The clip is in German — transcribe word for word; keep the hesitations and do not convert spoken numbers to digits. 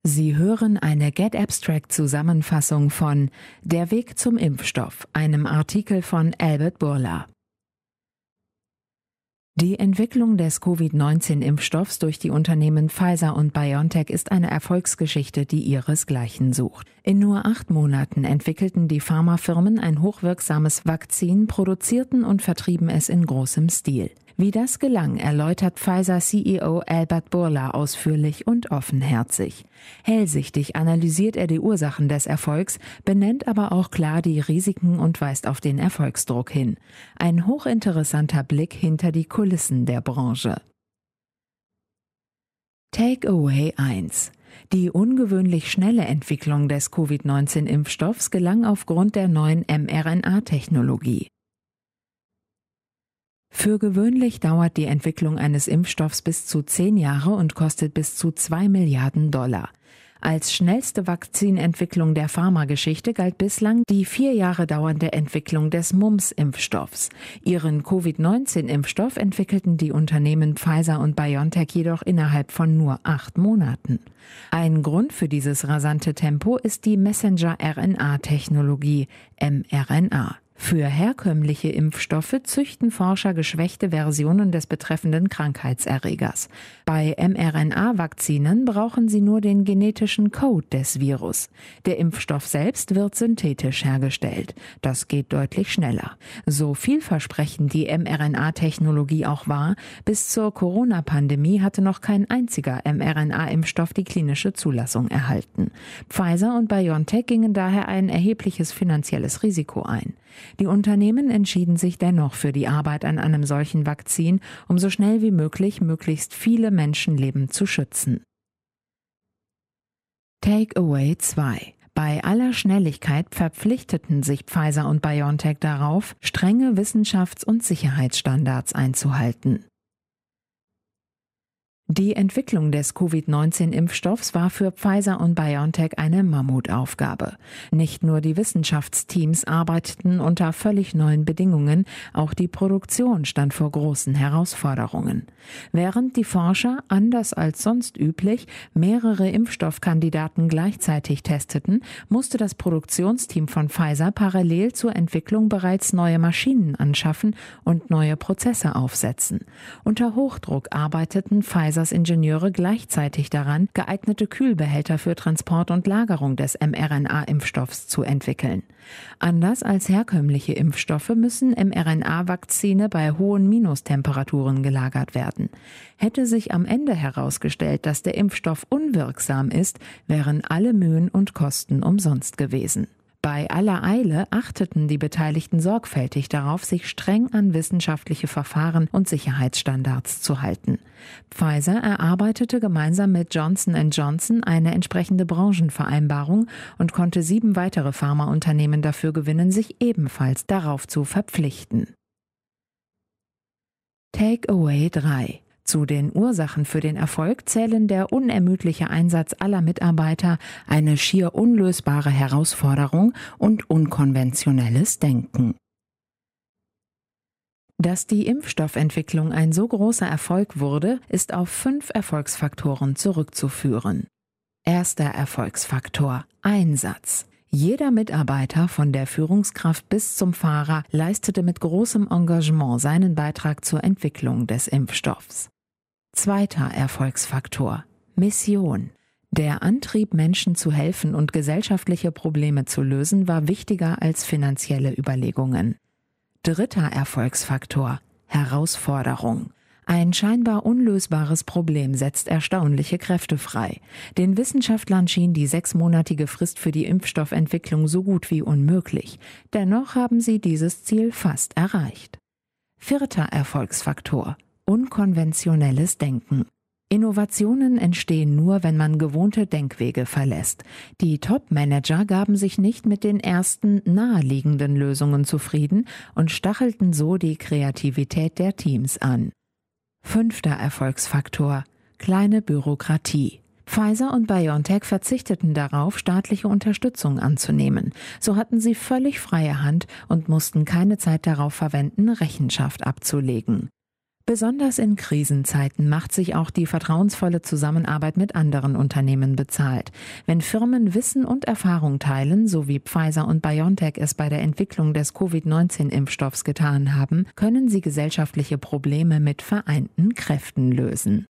Sie hören eine Get Abstract-Zusammenfassung von Der Weg zum Impfstoff, einem Artikel von Albert Bourla. Die Entwicklung des Covid neunzehn Impfstoffs durch die Unternehmen Pfizer und BioNTech ist eine Erfolgsgeschichte, die ihresgleichen sucht. In nur acht Monaten entwickelten die Pharmafirmen ein hochwirksames Vakzin, produzierten und vertrieben es in großem Stil. Wie das gelang, erläutert Pfizer-C E O Albert Bourla ausführlich und offenherzig. Hellsichtig analysiert er die Ursachen des Erfolgs, benennt aber auch klar die Risiken und weist auf den Erfolgsdruck hin. Ein hochinteressanter Blick hinter die Kulissen der Branche. Takeaway eins. Die ungewöhnlich schnelle Entwicklung des Covid neunzehn Impfstoffs gelang aufgrund der neuen mRNA-Technologie. Für gewöhnlich dauert die Entwicklung eines Impfstoffs bis zu zehn Jahre und kostet bis zu zwei Milliarden Dollar. Als schnellste Vakzinentwicklung der Pharmageschichte galt bislang die vier Jahre dauernde Entwicklung des Mumps-Impfstoffs. Ihren Covid neunzehn Impfstoff entwickelten die Unternehmen Pfizer und BioNTech jedoch innerhalb von nur acht Monaten. Ein Grund für dieses rasante Tempo ist die Messenger-R N A-Technologie, mRNA. Für herkömmliche Impfstoffe züchten Forscher geschwächte Versionen des betreffenden Krankheitserregers. Bei mRNA-Vakzinen brauchen sie nur den genetischen Code des Virus. Der Impfstoff selbst wird synthetisch hergestellt. Das geht deutlich schneller. So vielversprechend die mRNA-Technologie auch war, bis zur Corona-Pandemie hatte noch kein einziger mRNA-Impfstoff die klinische Zulassung erhalten. Pfizer und BioNTech gingen daher ein erhebliches finanzielles Risiko ein. Die Unternehmen entschieden sich dennoch für die Arbeit an einem solchen Vakzin, um so schnell wie möglich möglichst viele Menschenleben zu schützen. Takeaway zwei. Bei aller Schnelligkeit verpflichteten sich Pfizer und BioNTech darauf, strenge Wissenschafts- und Sicherheitsstandards einzuhalten. Die Entwicklung des Covid neunzehn Impfstoffs war für Pfizer und BioNTech eine Mammutaufgabe. Nicht nur die Wissenschaftsteams arbeiteten unter völlig neuen Bedingungen, auch die Produktion stand vor großen Herausforderungen. Während die Forscher, anders als sonst üblich, mehrere Impfstoffkandidaten gleichzeitig testeten, musste das Produktionsteam von Pfizer parallel zur Entwicklung bereits neue Maschinen anschaffen und neue Prozesse aufsetzen. Unter Hochdruck arbeiteten Pfizer Ingenieure gleichzeitig daran, geeignete Kühlbehälter für Transport und Lagerung des mRNA-Impfstoffs zu entwickeln. Anders als herkömmliche Impfstoffe müssen mRNA-Vakzine bei hohen Minustemperaturen gelagert werden. Hätte sich am Ende herausgestellt, dass der Impfstoff unwirksam ist, wären alle Mühen und Kosten umsonst gewesen. Bei aller Eile achteten die Beteiligten sorgfältig darauf, sich streng an wissenschaftliche Verfahren und Sicherheitsstandards zu halten. Pfizer erarbeitete gemeinsam mit Johnson and Johnson eine entsprechende Branchenvereinbarung und konnte sieben weitere Pharmaunternehmen dafür gewinnen, sich ebenfalls darauf zu verpflichten. Takeaway drei. Zu den Ursachen für den Erfolg zählen der unermüdliche Einsatz aller Mitarbeiter, eine schier unlösbare Herausforderung und unkonventionelles Denken. Dass die Impfstoffentwicklung ein so großer Erfolg wurde, ist auf fünf Erfolgsfaktoren zurückzuführen. Erster Erfolgsfaktor: Einsatz. Jeder Mitarbeiter, von der Führungskraft bis zum Fahrer, leistete mit großem Engagement seinen Beitrag zur Entwicklung des Impfstoffs. Zweiter Erfolgsfaktor: Mission. Der Antrieb, Menschen zu helfen und gesellschaftliche Probleme zu lösen, war wichtiger als finanzielle Überlegungen. Dritter Erfolgsfaktor: Herausforderung. Ein scheinbar unlösbares Problem setzt erstaunliche Kräfte frei. Den Wissenschaftlern schien die sechsmonatige Frist für die Impfstoffentwicklung so gut wie unmöglich. Dennoch haben sie dieses Ziel fast erreicht. Vierter Erfolgsfaktor: unkonventionelles Denken. Innovationen entstehen nur, wenn man gewohnte Denkwege verlässt. Die Top-Manager gaben sich nicht mit den ersten naheliegenden Lösungen zufrieden und stachelten so die Kreativität der Teams an. Fünfter Erfolgsfaktor: kleine Bürokratie. Pfizer und BioNTech verzichteten darauf, staatliche Unterstützung anzunehmen. So hatten sie völlig freie Hand und mussten keine Zeit darauf verwenden, Rechenschaft abzulegen. Besonders in Krisenzeiten macht sich auch die vertrauensvolle Zusammenarbeit mit anderen Unternehmen bezahlt. Wenn Firmen Wissen und Erfahrung teilen, so wie Pfizer und BioNTech es bei der Entwicklung des Covid neunzehn Impfstoffs getan haben, können sie gesellschaftliche Probleme mit vereinten Kräften lösen.